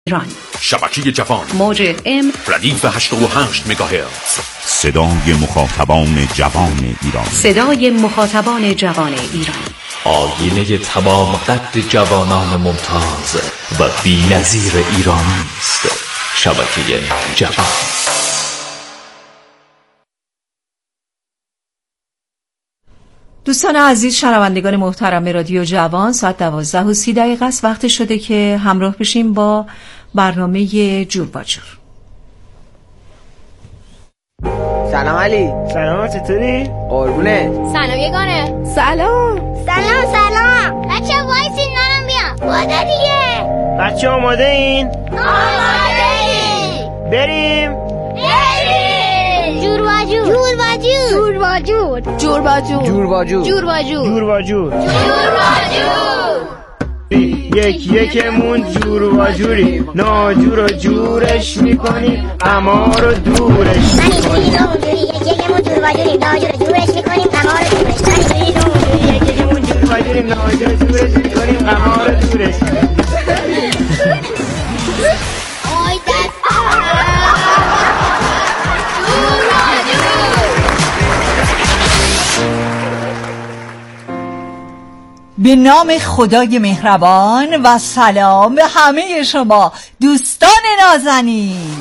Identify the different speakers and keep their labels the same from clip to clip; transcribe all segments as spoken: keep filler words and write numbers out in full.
Speaker 1: ایران.
Speaker 2: شبکه جوان
Speaker 1: موج ام
Speaker 2: ردیف هشتاد و هشت مگاهرتز.
Speaker 3: صدای مخاطبان جوان ایران.
Speaker 1: صدای مخاطبان جوان ایران.
Speaker 4: آینه تمام قد جوانان ممتاز و بی‌نظیر ایرانی است. شبکه جوان.
Speaker 5: دوستان عزیز، شنوندگان محترم رادیو جوان، ساعت دوازده و سی دقیقه است. وقت شده که همراه بشیم با برنامه جور با جور.
Speaker 6: سلام علی.
Speaker 7: سلام، چطوری؟
Speaker 6: قربونه.
Speaker 8: سلام یگانه.
Speaker 9: سلام.
Speaker 8: سلام سلام. بچه وایسین نانم بیا. ماده دیگه.
Speaker 7: بچه آماده این؟
Speaker 8: آماده این.
Speaker 7: بریم.
Speaker 8: بریم. جور با جور. جور با جور.
Speaker 9: جور با جور.
Speaker 6: جور با جور.
Speaker 8: جور با جور.
Speaker 7: جور با جور.
Speaker 8: جور با جور.
Speaker 7: یک یکمون جور و جوری، ناجور و جورش میکنیم، اما رو دورش
Speaker 8: میکنیم. یک یکمون جور و جوری، ناجور و جورش میکنیم، اما رو دورش
Speaker 7: یک یکمون جور و جوری، ناجور و جورش میکنیم، اما رو دورش.
Speaker 8: آی دست جور و جور.
Speaker 5: به نام خدای مهربان و سلام به همه شما دوستان نازنین.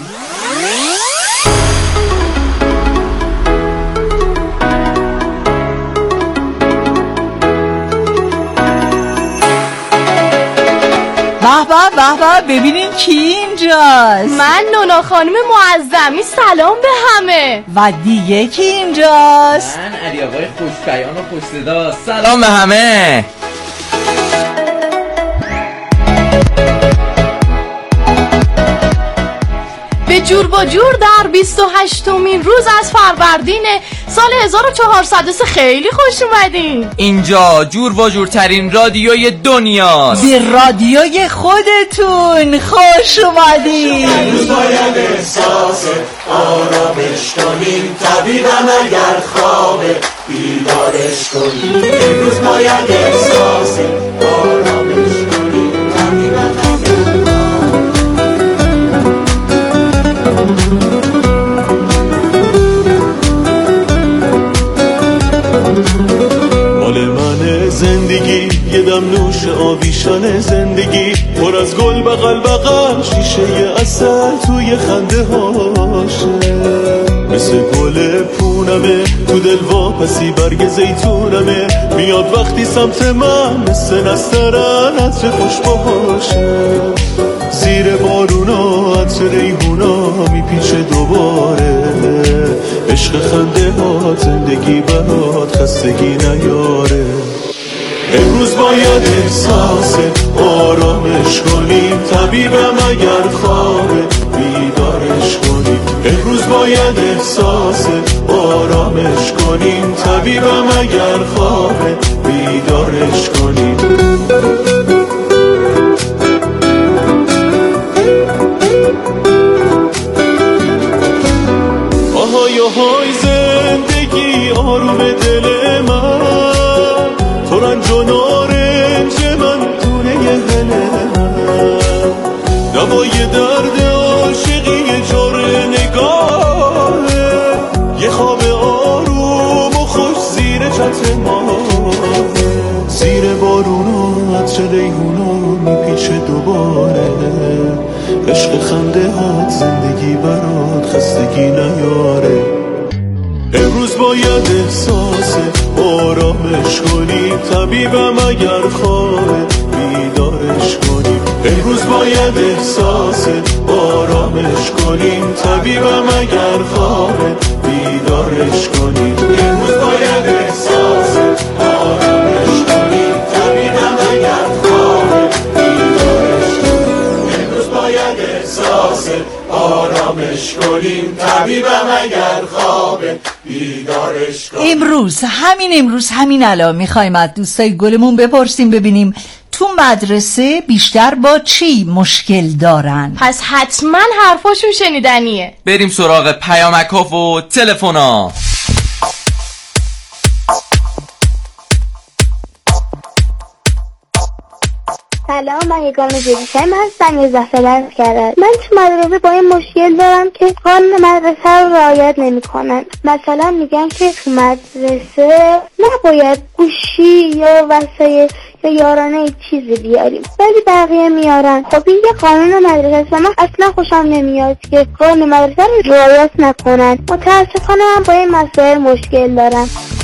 Speaker 5: به به به به، ببینین کی اینجاست.
Speaker 9: من نونا خانم معظمی، سلام به همه.
Speaker 5: و دیگه کی اینجاست؟
Speaker 10: من علی آقای خوش‌بیان و خوش‌صدا، سلام به همه.
Speaker 9: به جور با جور در بیست و هشتمین روز از فروردین سال هزار و چهارصد و سه خیلی خوش اومدین.
Speaker 10: اینجا جور با جورترین رادیوی دنیاست.
Speaker 5: به رادیوی خودتون خوش اومدین.
Speaker 11: امروز باید احساس آرامش کنیم، طبیبم اگر خوابه بیدارش کنیم. امروز باید احساس آرامش کنیم، طبیبم
Speaker 12: مال من زندگی یه دم نوش آویشان زندگی، پر از گل بغل بغل شیشه عسل توی خنده هاشه، مثل گل پونمه تو دل واپسی برگ زیتونمه، میاد وقتی سمت من مثل نسترن عطر خوش باشه، زیر بارونا عطر ریحونا میپیچه دوباره، عشق خنده ها زندگی برات خستگی نیاره. امروز باید احساس آرامش کنیم، طبیبم اگر خوابه بیدارش کنیم. امروز باید احساس آرامش کنیم، طبیبم اگر خوابه بیدارش کنیم. آهای آهای زندگی آروم دل من، تو رنج و نارنج من دونه هل من، دوای درد عاشقی جور نگاهه، یه خواب آروم و خوش زیر چتر ماهه، زیر بارونا عطر ریحونا میپیچه دوباره، عشق خنده هات زندگی برات خستگی نیاره. امروز باید احساس آرامش کنی، طبیبم اگر خوابه بیدارش کنی. امروز باید احساس آرامش کنی، طبیبم اگر خوابه بیدارش کنی. امروز باید احساس آرامش کنی، طبیبم اگر خوابه بیدارش کنی. امروز باید احساس آرامش کنیم، طبیبم اگر خوابه بیدارش کنیم.
Speaker 5: امروز همین امروز همین الان میخوایم از دوستای گلمون بپرسیم ببینیم تو مدرسه بیشتر با چی مشکل دارن.
Speaker 9: پس حتما حرفاشون شنیدنیه.
Speaker 10: بریم سراغ پیامک‌ها و تلفن‌ها.
Speaker 8: سلام سلام، من یگان جدیشم هستم. یه زفه درس کرد. من تو مدرسه با این مشکل دارم که قانون مدرسه رو رعایت نمی کنن. مثلا میگن که تو مدرسه نباید گوشی یا وسایل یا یارانه چیزی بیاریم، ولی بقیه میارن. خب این یه قانون مدرسه است و من اصلا خوشم نمیاد که قانون مدرسه رو رعایت نکنن. متاسفانه من با این مسائل مشکل دارم.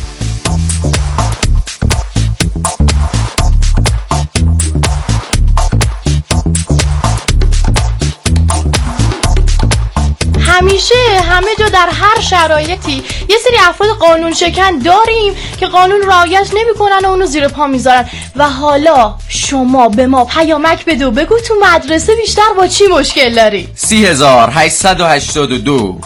Speaker 9: همیشه همه جا در هر شرایطی یه سری افراد قانون شکن داریم که قانون رعایت نمی‌کنن و اونو زیر پا میذارن. و حالا شما به ما پیامک بده و بگو تو مدرسه بیشتر با چی مشکل داری؟
Speaker 10: سی هزار هشتصد و هشتاد و دو.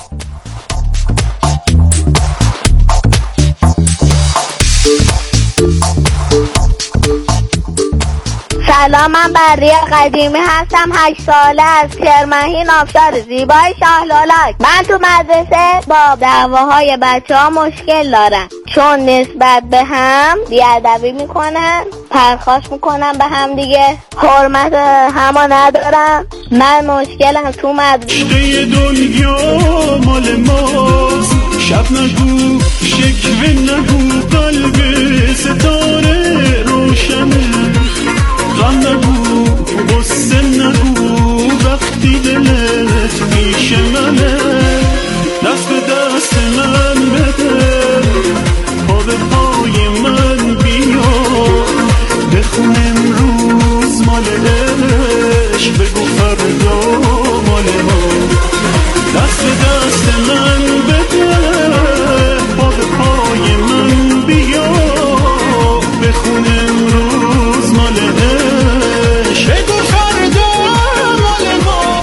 Speaker 8: سلام، من بریه قدیمی هستم. هشت ساله از کرمهین آبشار زیبای شاهلالک. من تو مدرسه با دعواهای بچه ها مشکل دارم، چون نسبت به هم بیادبی میکنن، پرخاش میکنن به هم دیگه، حرمت همو ندارم. من مشکلم تو مدرسه.
Speaker 12: دنیا مال ماست، شب نگو شکوه نگو، قلب ستاره روشنه. غم نگو غصه نگو، وقتی دلت پیش منه. دست به دست من بده، پا به پای من بیا، بخون امروز مال عشق، بگو فردا مال ما. دست به دست من بده، پا به پای من بیا، بخون امروز مال عشق، بگو فردا مال ما.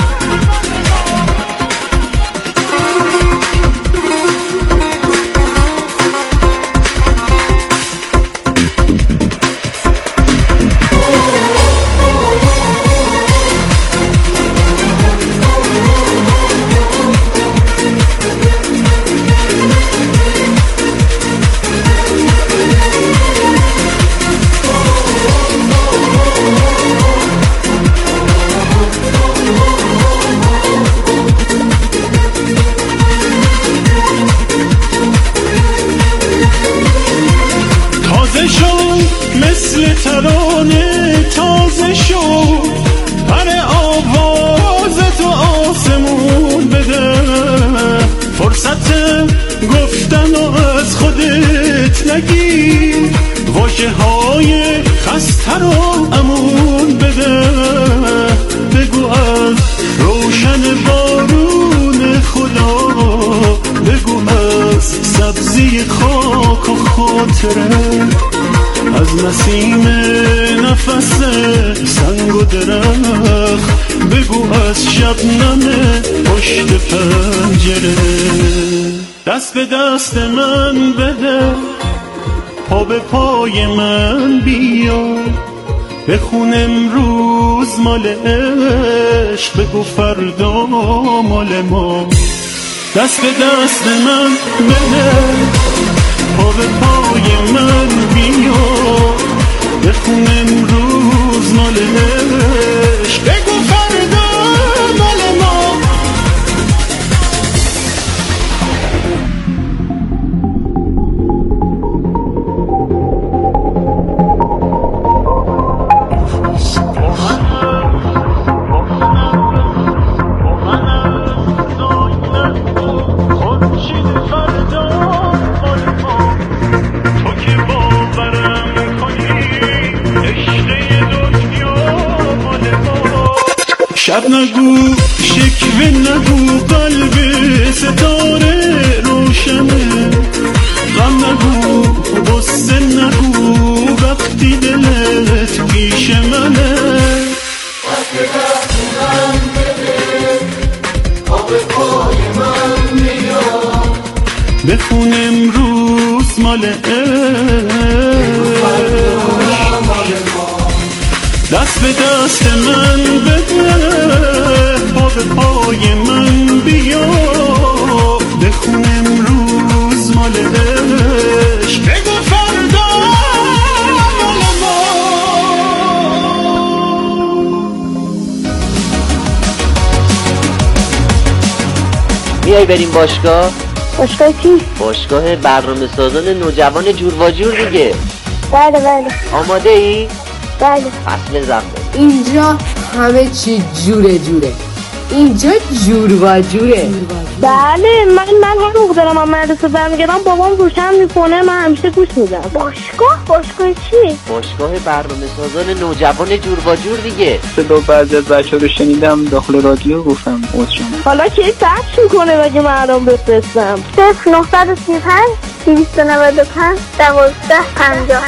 Speaker 12: تازه شد مثل ترانه، تازه شد پر آواز تو آسمون بده. فرصت گفتن و از خودت نگیر، واژه های خسته رو امون بده. بگو از روشن بارون خدا، بگو از سبزی خاک و خاطره، از نسیم نفس سنگ و درخت، بگو از شبنم پشت پنجره. دست به دست من بده، پا به پای من بیا، بخون امروز مال عشق، بگو فردا مال ما. دست به دست من بده، پا به پای من بیا، بخون امروز مال عشق، بگو فردا مال ما. شب نگو شکوه نگو، قلب ستاره روشنه. غم نگو غصه نگو، وقتی دلت پیش منه. دست به دست من بده، پا به پای من بیا، بخون امروز مال عشق. دست به دست من بده، پا به پای من بیا، بخون امروز مال عشق، بگو فردا مال ما.
Speaker 6: میای بریم باشگاه؟
Speaker 8: باشگاه کی؟
Speaker 6: باشگاه برنامه سازان نوجوان جور و جور دیگه.
Speaker 8: بله بله.
Speaker 6: آماده ای؟
Speaker 8: بله.
Speaker 6: پس بزن.
Speaker 13: اینجا همه چی جوره جوره. اینجا جور و جوره.
Speaker 8: بله من من هر موقع دارم من مدرسه برمیگردم بابام روشن میکنه، من همیشه گوش میدم. باشگاه؟ باشگاه چی؟
Speaker 6: باشگاه برنامه سازان نوجوان جور و جور دیگه.
Speaker 14: صدا بعضی از بچه‌ها رو شنیدم داخل رادیو گفتم عذرشون.
Speaker 8: حالا کی ثبت میکنه بگه من الان بفرستم؟ صفر نه سه پنج دویست و نود و پنج دوازده پنجاه.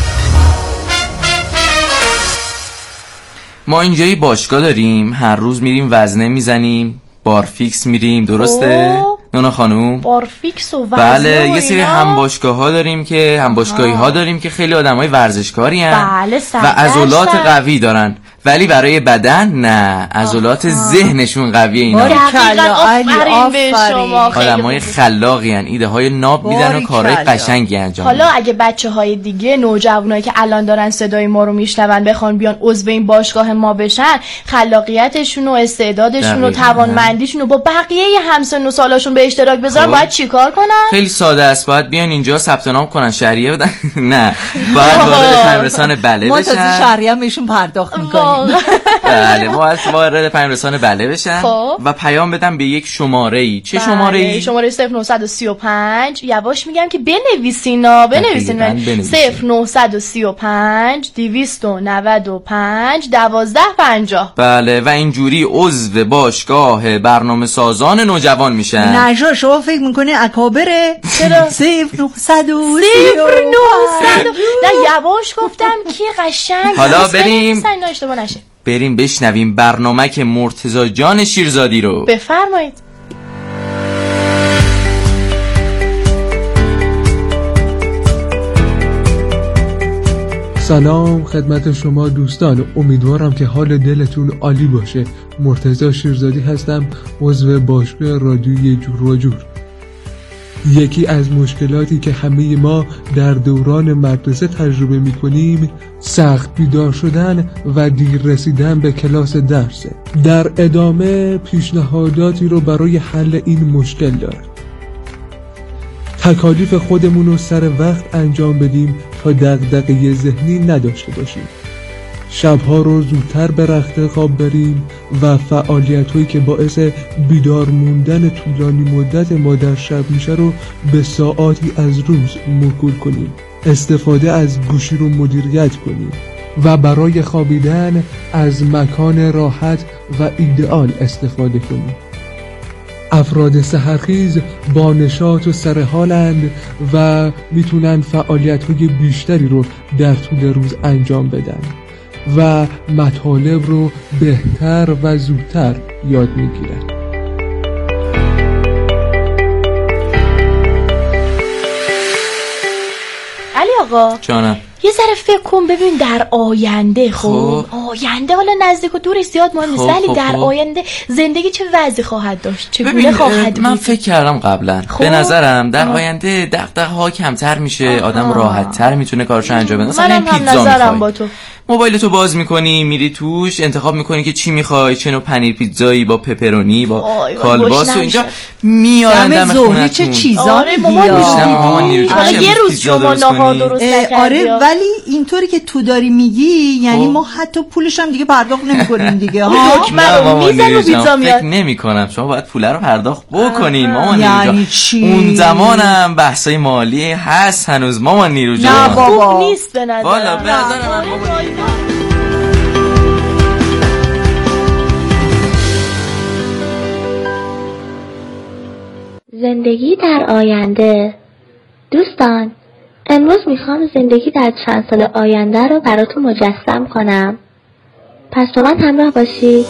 Speaker 10: ما اینجایی باشگاه داریم، هر روز میریم وزنه میزنیم، بارفیکس میریم، درسته؟ نونا خانوم؟
Speaker 9: بارفیکس و وزنه.
Speaker 10: بله، یه سری هم باشگاه ها داریم که هم باشگاهی ها داریم که خیلی آدمای ورزشکاری هن.
Speaker 9: بله،
Speaker 10: و عضلات قوی دارن، ولی برای بدن نه، عضلات ذهنشون قویه اینا.
Speaker 9: آفرین به شما،
Speaker 10: آدمای خلاقی هن، ایده های ناب میدن و کارهای قشنگی انجام
Speaker 9: حالا اگه بچه های دیگه نوجوانایی که الان دارن صدای ما رو میشنون بخوان بیان عضو این باشگاه ما بشن، خلاقیتشون و استعدادشون و توانمندیشون رو با بقیه همسن و سالاشون به اشتراک بذارن، باید چیکار کنن؟
Speaker 10: خیلی ساده است، باید بیان اینجا ثبت نام کنن، شهریه بدن. نه، باید وارد پیام‌رسان بله بشن.
Speaker 5: ما تازه شهریه هم بهشون پرداخت می‌کنیم.
Speaker 10: بله، ما از وارد پیام‌رسان بله بشن و پیام بدن به یک شماره‌ای. چه شماره‌ای؟
Speaker 9: شماره صفر نه سه پنج. یواش میگم که بنویسینا، بنویسین. صفر نه سه پنج دویست و نود و پنج دوازده پنجاه.
Speaker 10: بله، و اینجوری عضو باشگاه برنامه سازان نوجوان میشن.
Speaker 5: نجا شما فکر میکنی اکابره؟
Speaker 9: چرا؟
Speaker 5: صفر نه صفر
Speaker 9: نه یواش گفتم که قشنگ.
Speaker 10: حالا بریم
Speaker 9: نشه.
Speaker 10: بریم بشنویم برنامه که مرتضی جان شیرزادی رو.
Speaker 9: بفرمایید.
Speaker 15: سلام خدمت شما دوستان، امیدوارم که حال دلتون عالی باشه. مرتضی شیرزادی هستم، عضو باشگاه رادیوی جور و جور. یکی از مشکلاتی که همه ما در دوران مدرسه تجربه می‌کنیم سخت بیدار شدن و دیر رسیدن به کلاس درسه. در ادامه پیشنهاداتی رو برای حل این مشکل دارم. تکالیف خودمون رو سر وقت انجام بدیم تا دغدغه ذهنی نداشته باشیم. شبها رو زودتر به رخت خواب بریم و فعالیت‌هایی که باعث بیدار موندن طولانی مدت ما در شب میشه رو به ساعاتی از روز موکول کنیم. استفاده از گوشی رو مدیریت کنیم و برای خوابیدن از مکان راحت و ایدئال استفاده کنیم. افراد سحرخیز با نشاط و سرحالند و میتونن فعالیت‌های بیشتری رو در طول روز انجام بدن و مطالب رو بهتر و زودتر یاد میگیرن.
Speaker 9: علی آقا
Speaker 10: جانم،
Speaker 9: یه ذره فکر کن ببین در آینده. خب آینده حالا نزدیک و دورش زیاد مهم نیست، ولی در آینده زندگی چه وضعی خواهد داشت، چگونه خواهد بود؟
Speaker 10: من فکر کردم قبلا به نظرم در آینده دغدغه ها کمتر میشه، آدم راحت تر میتونه کارشو انجام بده. مثلا پیتزا میخوای، موبایل تو باز میکنی، میری توش انتخاب میکنی که چی میخوای، چه نوع پنیر پیتزایی با پپرونی با کالباس و اینجا میارن دم خونتون.
Speaker 5: چه چیزا
Speaker 9: آره مامان یه روز شما ناهار درست نکردی.
Speaker 5: آره ولی اینطوری که تو داری میگی یعنی ما حتی پولش هم دیگه پرداخت نمیکنیم دیگه. ها
Speaker 9: من میزن و پیتزا میاد.
Speaker 10: فکر نمیکنم شما باید پول رو پرداخت بکنین مامان
Speaker 5: یعنی
Speaker 10: نیرو
Speaker 5: چی؟
Speaker 10: اون زمانم بحثای مالی هست هنوز مامان نیرو جان.
Speaker 5: نه بابا
Speaker 9: نیست به نظر.
Speaker 10: والا به نظر من مامان نیرو.
Speaker 16: زندگی در آینده. دوستان امروز میخوام زندگی در چند سال آینده رو براتون مجسم کنم، پس با من همراه باشید.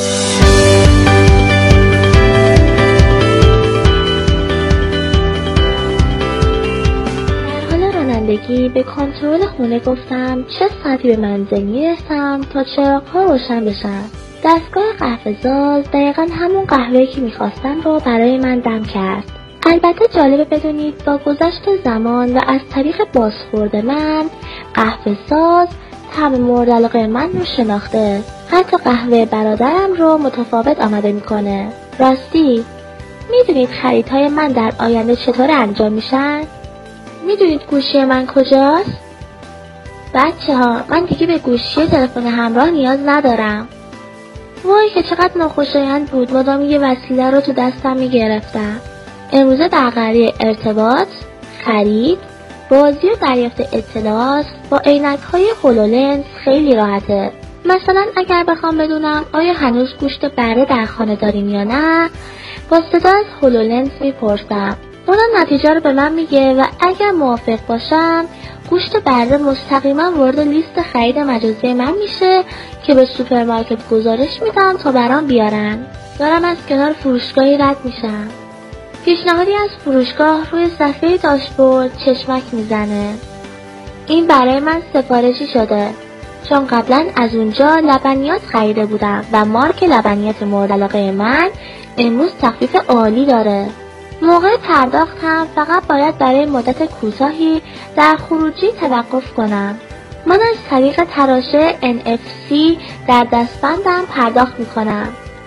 Speaker 16: در حال رانندگی به کنترل خونه گفتم چه ساعتی به منزل میرسم تا چراغ‌ها روشن بشن. دستگاه قهوه‌ساز دقیقاً همون قهوه‌ای که میخواستم رو برای من دم کرد. البته جالبه بدونید با گذشت زمان و از طریق بازخورد من قهوه‌ساز طعم مورد علاقه من رو شناخته. حتی قهوه برادرم رو متفاوت آماده میکنه. راستی میدونید خریدهای من در آینده چطور انجام میشن؟ میدونید گوشی من کجاست؟ بچه ها، من دیگه به گوشی تلفن همراه نیاز ندارم. وای که چقدر ناخوشایند بود مدام یه وسیله رو تو دستم میگرفتم. امروزه در قضیه ارتباط، خرید، بازی و دریافت اطلاعات با عینک‌های هولولنز خیلی راحته. مثلا اگر بخوام بدونم آیا هنوز گوشت بره در خانه داریم یا نه، با صدا از هولولنز میپرسم. اونم نتیجه رو به من میگه و اگر موافق باشم گوشت بره مستقیما وارد لیست خرید مجازی من میشه که به سوپرمارکت گزارش میدم تا برام بیارن. دارم از کنار فروشگاهی رد میشم. پیشنهادی از فروشگاه روی صفحه داشبورد چشمک میزنه. این برای من سفارشی شده چون قبلا از اونجا لبنیات خریده بودم و مارک لبنیات مورد علاقه من امروز تخفیف عالی داره. موقع پرداخت هم فقط باید برای مدت کوتاهی در خروجی توقف کنم. من از طریق تراشه ان اف سی در دستبندم پرداخت میکنم.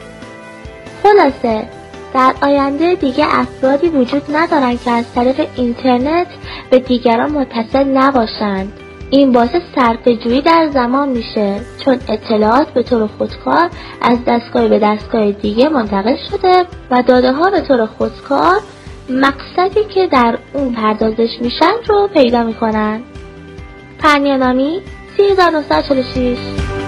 Speaker 16: خلاصه در آینده دیگه افرادی وجود ندارن که از طریق اینترنت به دیگران متصل نباشند. این باعث صرفه‌جویی در زمان میشه چون اطلاعات به طور خودکار از دستگاه به دستگاه دیگه منتقل شده و داده ها به طور خودکار مقصدی که در اون پردازش میشن رو پیدا میکنن. پرنیانامی سی هزار و نهصد و چهل و شش.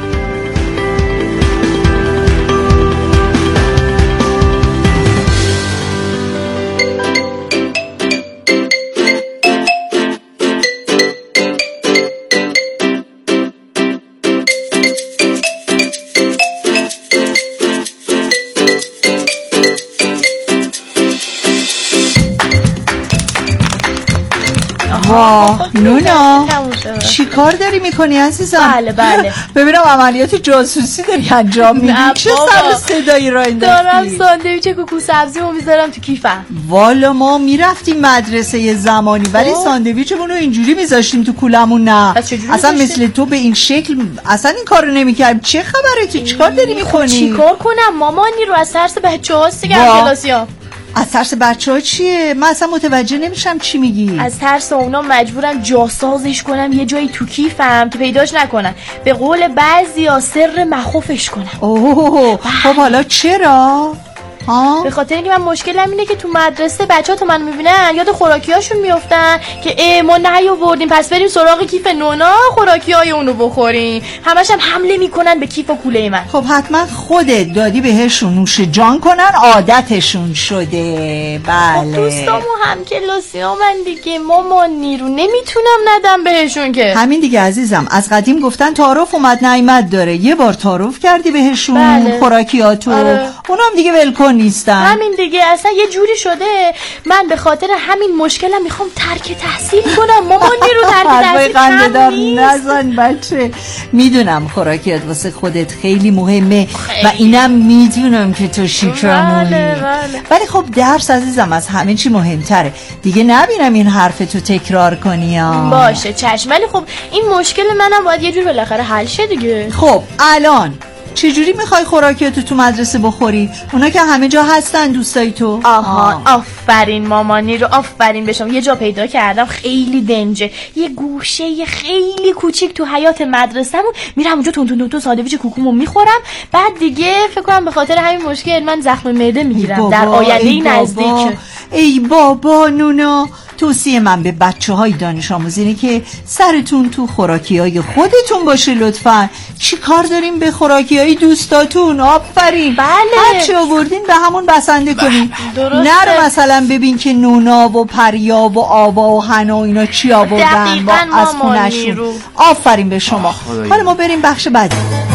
Speaker 5: واه نونا چی کار داری میکنی عزیزم؟
Speaker 9: بله بله
Speaker 5: ببینم عملیات جاسوسی داری انجام میدی. چه سر صدایی را انداختی؟
Speaker 9: دارم ساندویچ کوکو سبزی رو میذارم تو کیفم.
Speaker 5: والا ما میرفتیم مدرسه یه زمانی ولی ساندویچمون رو اینجوری میذاشتیم تو کولمون. نه اصلا مثل تو به این شکل اصلا این کارو نمیکردیم. چه خبره تو چیکار داری میکنی؟
Speaker 9: چیکار کنم مامانی رو از ترس بچه‌هاست دیگه کلاسیام.
Speaker 5: از ترس بچه ها چیه؟ من اصلا متوجه نمیشم چی میگی.
Speaker 9: از ترس اونا مجبورم جاسازش کنم یه جایی تو کیفم که پیداش نکنن. به قول بعضیا سر مخوفش کنم.
Speaker 5: اوه خب حالا چرا؟ ها؟
Speaker 9: به خاطر اینکه من مشکلم اینه که تو مدرسه بچه‌ها تو من میبینن یاد خوراکیاشون میافتن که ای ما نیاوردیم پس بریم سراغ کیف نونا خوراکیای اونو بخوریم. همش هم حمله میکنن به کیف و کوله من.
Speaker 5: خب حتما خودت دادی بهشون نوش جان کنن عادتشون شده. بله
Speaker 9: خب دوستامو هم کلاسیام من دیگه مامانی رو نمیتونم ندم بهشون که.
Speaker 5: همین دیگه عزیزم از قدیم گفتن تعارف اومد نعمت داره. یه بار تعارف کردی بهشون
Speaker 9: بله.
Speaker 5: خوراکیاتو آره. اونم دیگه ولکن نیستن.
Speaker 9: همین دیگه اصلا یه جوری شده من به خاطر همین مشکلم میخوام ترک تحصیل کنم. مامانی رو ترک تحصیل
Speaker 5: کم نیست. نزن بچه میدونم خوراکیات واسه خودت خیلی مهمه خیلی. و اینم میدونم که تو شیکرمونی
Speaker 9: بله بله.
Speaker 5: ولی خب درس عزیزم از همه چی مهمتره دیگه. نبینم این حرف تو تکرار کنی ها.
Speaker 9: باشه چشم. ولی خب این مشکل منم باید یه جور بالاخره حل شه دیگه.
Speaker 5: خب الان چجوری میخوای خوراکیاتو تو مدرسه بخوری؟ اونا که همه جا هستن دوستای تو.
Speaker 9: آها آه. آفرین مامانی رو آفرین بشم. یه جا پیدا کردم خیلی دنجه یه گوشه خیلی کوچیک تو حیات مدرسه‌مون. میرم اونجا تون تون تون ساندویچ کوکومو میخورم. بعد دیگه فکر کنم به خاطر همین مشکل من زخم معده میگیرم در آینده نزدیک.
Speaker 5: ای بابا نونا توصیه من به بچه های دانش آموز اینه که سرتون تو خوراکی های خودتون باشه لطفا. چی کار داریم به خوراکی های دوستاتون؟ آفرین
Speaker 9: بله
Speaker 5: هرچی آوردین به همون بسنده کنین. نرو مثلا ببین که نونا و پریا و آوا و حنا و اینا چی آوردن با از خونشون. آفرین به شما. حالا ما بریم بخش بعدی.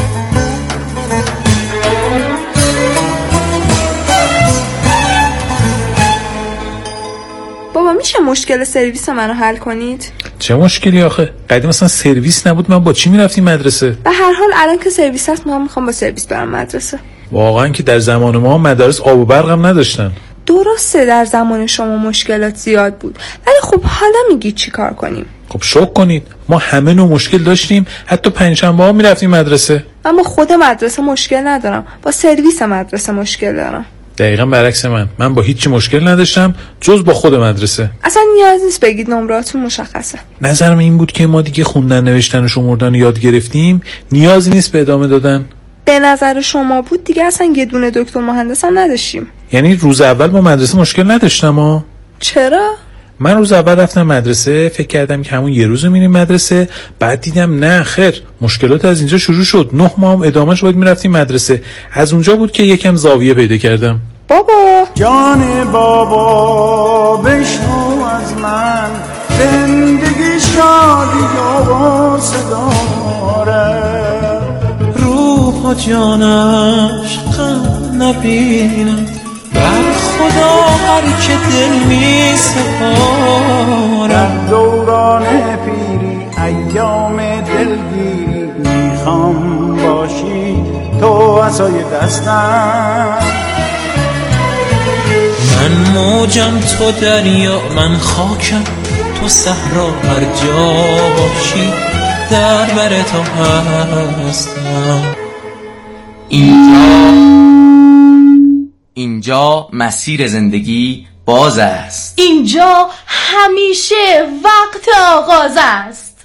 Speaker 17: بابا میشه مشکل سرویس منو حل کنید؟
Speaker 18: چه مشکلی آخه؟ قدیم مثلا سرویس نبود من با چی میرفتیم مدرسه؟
Speaker 17: به هر حال الان که سرویس هست ما میخوام با سرویس برم مدرسه.
Speaker 18: واقعا که در زمان ما مدارس آب و برق هم نداشتن.
Speaker 17: درسته در زمان شما مشکلات زیاد بود ولی خب حالا میگی چی کار کنیم؟
Speaker 18: خب شوک کنید ما همه نوع مشکل داشتیم. حتی پنجشنبه ها میرفتیم مدرسه.
Speaker 17: من با خود مدرسه مشکل ندارم با سرویس مدرسه مشکل دارم.
Speaker 18: دقیقا برعکس من. من با هیچی مشکل نداشتم جز با خود مدرسه.
Speaker 17: اصلا نیاز نیست بگید، نمراتون مشخصه.
Speaker 18: نظرم این بود که ما دیگه خوندن نوشتن و شمردن یاد گرفتیم، نیازی نیست به ادامه دادن.
Speaker 17: به نظر شما بود دیگه اصلا یه دونه دکتر مهندس هم نداشتیم.
Speaker 18: یعنی روز اول با مدرسه مشکل نداشتم ها؟
Speaker 17: چرا؟
Speaker 18: من روز اول رفتم مدرسه، فکر کردم که همون یه روز میریم مدرسه، بعد دیدم نه خیر، مشکلات از اینجا شروع شد. نه ماه هم ادامهش باید میرفتیم مدرسه. از اونجا بود که یکم زاویه پیدا کردم.
Speaker 17: بابا
Speaker 11: جان بابا بشنو از من، زندگی شادی و صدا داره، روح و جانش غم نبینم، بر خدا هر که دل می سپارم. در دوران پیری ایام دلگیری میخوام باشی تو عصای دستم. من موجم تو دریا، من خاکم تو صحرا، هر جا باشی در بر تو هستم.
Speaker 10: اینجا اینجا مسیر زندگی باز است.
Speaker 9: اینجا همیشه وقت آغاز است.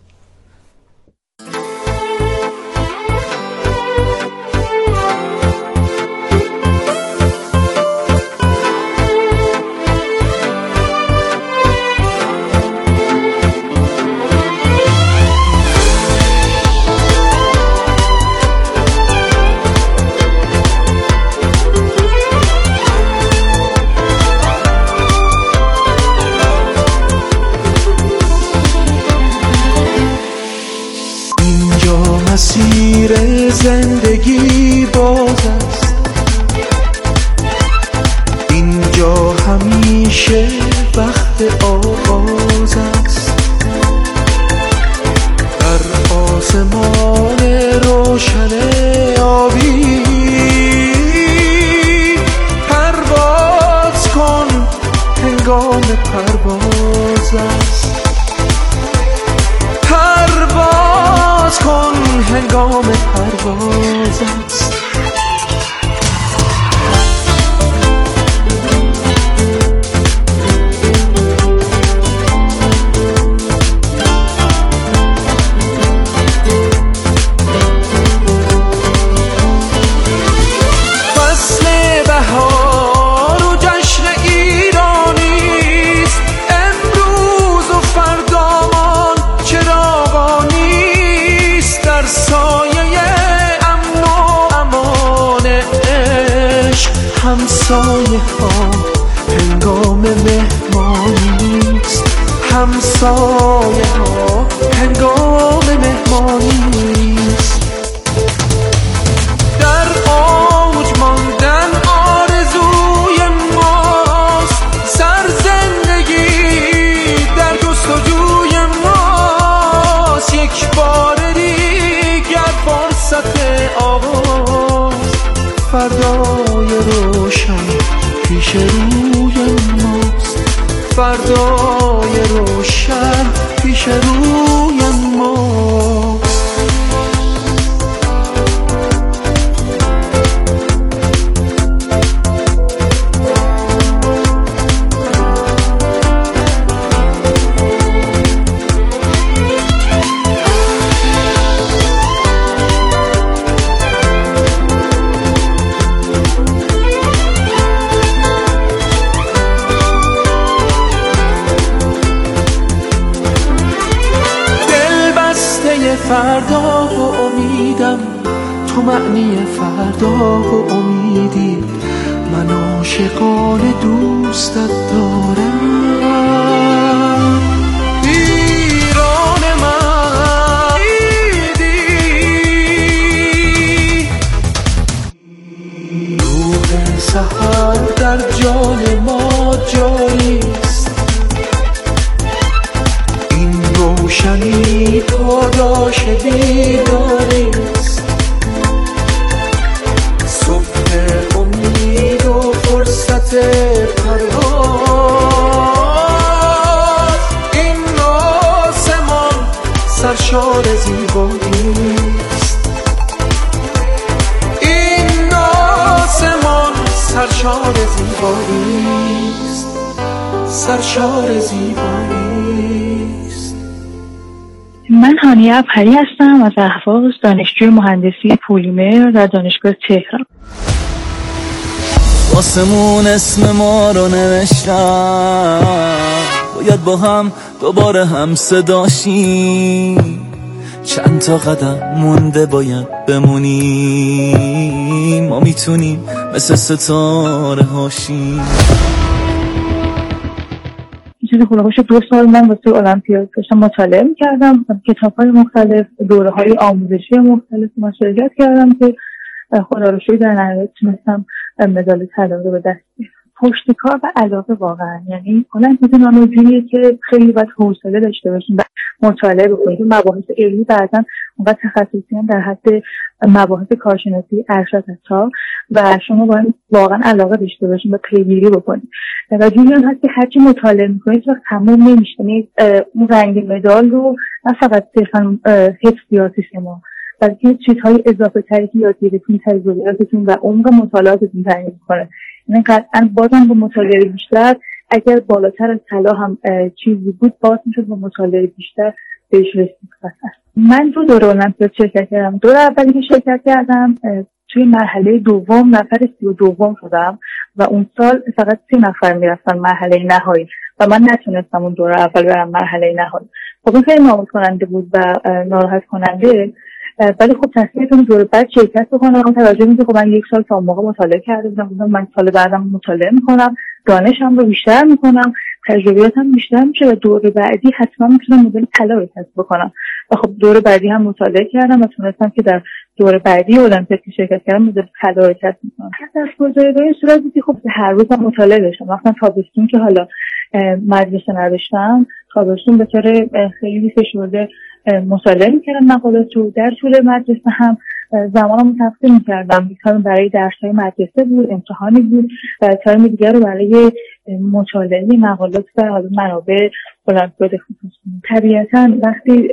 Speaker 11: مسیر زندگی باز است، اینجا همیشه وقت آغاز است. در آسمان روشن آبی پرواز کن، هنگام پرواز است. پرواز کن، هنگام پرواز است. فصل بهار و جشن ایرانی است، امروز و فردامان چراغانی است. در سایه امن و امان عشق همسایه ها هنگام مهمانی است. همسایه ها هنگام مهمانی است. در اوج ماندن آرزوی ماست، سرزندگی در جستجوی ماست. یک بار دیگر فرصت آغاز، فردای روشن پیش روی ماست. فردای روشن پیش روی ماست. فردا و امیدم، تو معنی فردا و امیدی. من عاشقانه دوستت دارم. ایران من روح سحر در جان ما جاری است. این روشنی پاداش بیداری است. صبح امید و فرصت پرواز. این آسمان سرشار زیبایی است. این آسمان سرشار سرشار زیباییست، سرشار زیباییست.
Speaker 19: من هانیه ابهری هستم از اهواز، دانشجوی مهندسی پلیمر در دانشگاه تهران.
Speaker 11: آسمون اسم ما رو نوشتم، باید با هم دوباره هم صداشیم. چند تا قدم مونده باید بمونیم، ما میتونیم مثل ستاره هاشیم.
Speaker 19: چیزی خلاصش دو سال من واسه المپیاد داشتم مطالعه می‌کردم، کتاب‌های مختلف، دوره‌های آموزشی مختلف من شرکت کردم که خدا رو شکر در نهایت تونستم مدال طلا رو به دست بیارم. پشتکار و علاقه واقعا، یعنی المپیاد نانوجوییه که خیلی باید حوصله داشته باشیم و مطالعه بکنیم. مباحث علمی بعضا اونقدر تخصصی هم در حد مباحث کارشناسی ارشد تا و شما باید واقعا علاقه داشته باشیم و پیگیری بکنیم و جوریان هست که هرچی مطالعه میکنید وقت تموم نمیشه. یعنی اون رنگ مدال رو نه فقط صرفا حفظیاتی شما بلکه چیزهای اضافه تری که یاد گرفتین، تجربیاتتون و عمق مطالعاتتون تعیین میکنه. یعنی قطعا بازم با مطالعه بیشتر، اگر بالاتر از طلا هم چیزی بود باز میشد با مطالعه بیشتر بهش رسید. من دو دوره المپیاد شرکت کردم. دوره اولی که شرکت کردم توی مرحله دوم نفر سی و دوم شدم و اون سال فقط سی نفر میرفتن مرحله نهایی و من نتونستم اون دوره اول برم مرحله نهایی. خب این خیلی ناامید کننده بود و ناراحت کننده، ولی خب تصمیمتون دوره بعد شرکت بکنم. اون توجه میده خب من یک سال تا موقع مطالعه کرده بودم، من سال بعدم مطالعه میکنم، دانشم رو بیشتر میکنم، تجربیاتم بیشتر میشه و دوره بعدی حتما میتونم مدل طلا رو کسب بکنم. و خب دوره بعدی هم مطالعه کردم و تونستم که در دوره بعدی المپیاد که شرکت کردم مدل طلا رو کسب میکنم. تاثیرگذاری به این صورت بود که خب هر روز هم مطالعه داشتم. وقتا تابستون که حالا مدرسه نداشتم، تابستون به طور خیلی فشرده مطالعه میکردم مقالات رو. در طول مدرسه هم زمانم تقسیم میکردم، تایم برای درس‌های مدرسه بود، امتحانی بود و تایم دیگر رو برای مطالعه مقالات و منابع المپیاد خصوصی. طبیعتا وقتی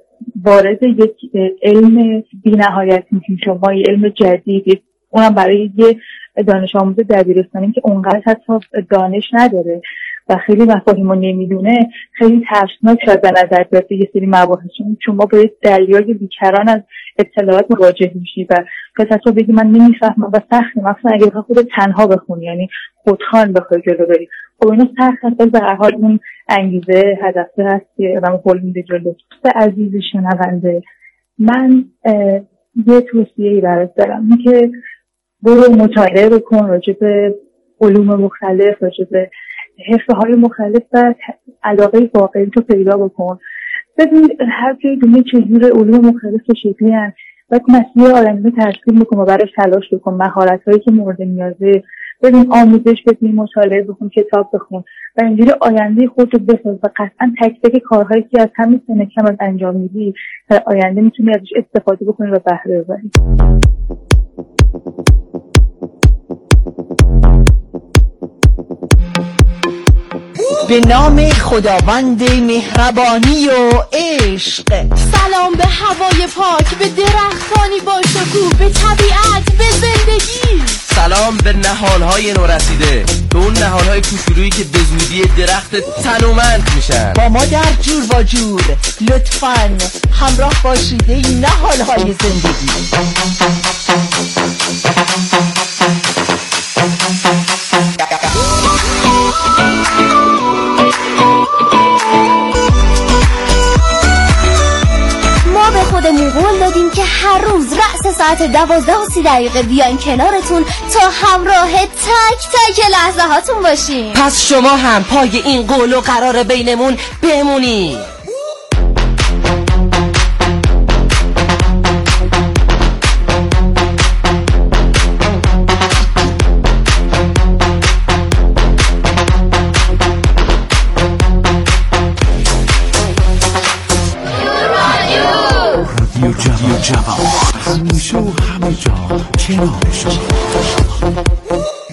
Speaker 19: وارد یک علم بی‌نهایت میشین شما، یه علم جدید، اونم برای یه دانش آموز دبیرستانی که اونقدر حتی دانش نداره و خیلی مفاهیم رو نمیدونه، خیلی ترسناک شاید به نظر بیاد یه سری مباحث، چون ما با یه دریای بیکران از اطلاعات مواجه میشی و کسی تو بگی من نمیفهمم و سخته، مثلا اگه بخوای خودت تنها بخونی، یعنی خودخوان بخوای جلو بری، خب اینو سخت هست. به هر حال اون انگیزه هدفه هست که آدم قول میده جلو. به عزیز شنونده من یه توصیه‌ای برات دارم، این که برو مطالعه بکن راجع به علوم مختلف، راجع به حرفه‌های مختلف و علاقه واقعی تو پیدا بکن. ببین هر جای دنیا چجور علوم مختلف به شکلی هست و مسیر آینده ترسیم بکن و براش تلاش بکن. مهارت‌هایی که مورد نیازه ببین، آموزش بدین، مطالعه بکن، کتاب بخون و اینجوری آینده خودت بساز و قطعا تک تک کارهایی که از همین سن کم از انجام میدی در آینده میتونی ازش استفاده بکنی و بهره ببری.
Speaker 5: به نام خداوند مهربانی و عشق.
Speaker 9: سلام به هوای پاک، به درختانی با شکوه، به طبیعت، به زندگی.
Speaker 20: سلام به نهالهای نورسیده، به اون نهالهای کوچولویی که به زودی درخت تنومند میشن.
Speaker 5: با ما در جور و جور لطفاً همراه باشید این نهالهای زندگی.
Speaker 16: خودمون قول دادیم که هر روز رأس ساعت دوازده و سی دقیقه بیایم کنارتون تا همراه تک تک لحظه هاتون باشیم.
Speaker 20: پس شما هم پای این قول و قرار بینمون بمونی.
Speaker 3: رادیو جوان همیشه و همه جا کنار شما.